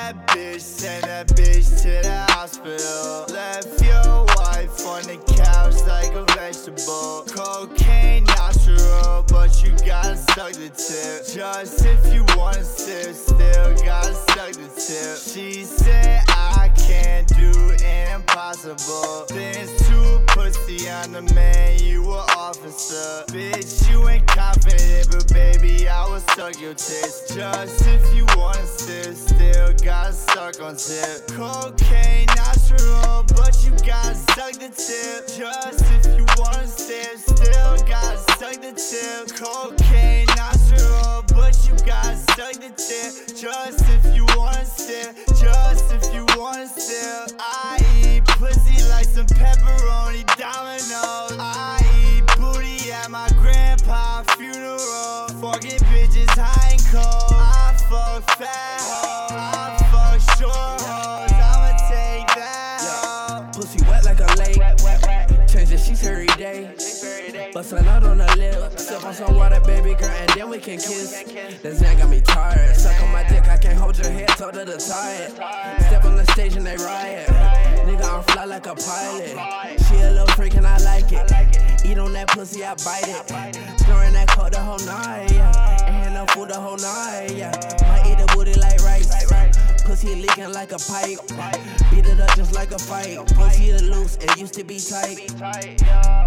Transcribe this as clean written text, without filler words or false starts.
that bitch, send that bitch to the hospital. Left your wife on the couch like a vegetable. Cocaine natural, but you gotta suck the tip. Just if you wanna sip, still gotta suck the tip. She said I can't do impossible things to a pussy, I'm the man, you an officer. Bitch, you ain't confident, but baby, I will suck your tits. Just if you wanna sip, still gotta suck on tip. Cocaine natural, but you gotta suck the tip. Just if you wanna sip, still gotta suck the tip. Cocaine natural, but you gotta suck the tip. Just if you wanna sip, just if you wanna sip. I eat pussy like some pepperoni Domino's. I eat booty at my grandpa's funeral. Fucking bitches high and cold. I fuck fat hoes, I fuck short hoes. I'ma take that hoe. Pussy wet like a lake. Change the sheets every day. Bust a nut on the lip. Sip on some water, baby girl, and then we can kiss. This man got me tired. Suck on my dick, I can't hold your head, told her to tie it. Step on the stage and they riot. Nigga, I'm fly like a pilot. She a little freak and I like it. Eat on that pussy, I bite it. Snoring that coke the whole night, yeah. Ain't had no food the whole night, yeah. Might eat the booty like rice. Pussy leaking like a pipe. Beat it up just like a fight. Pussy loose, it used to be tight.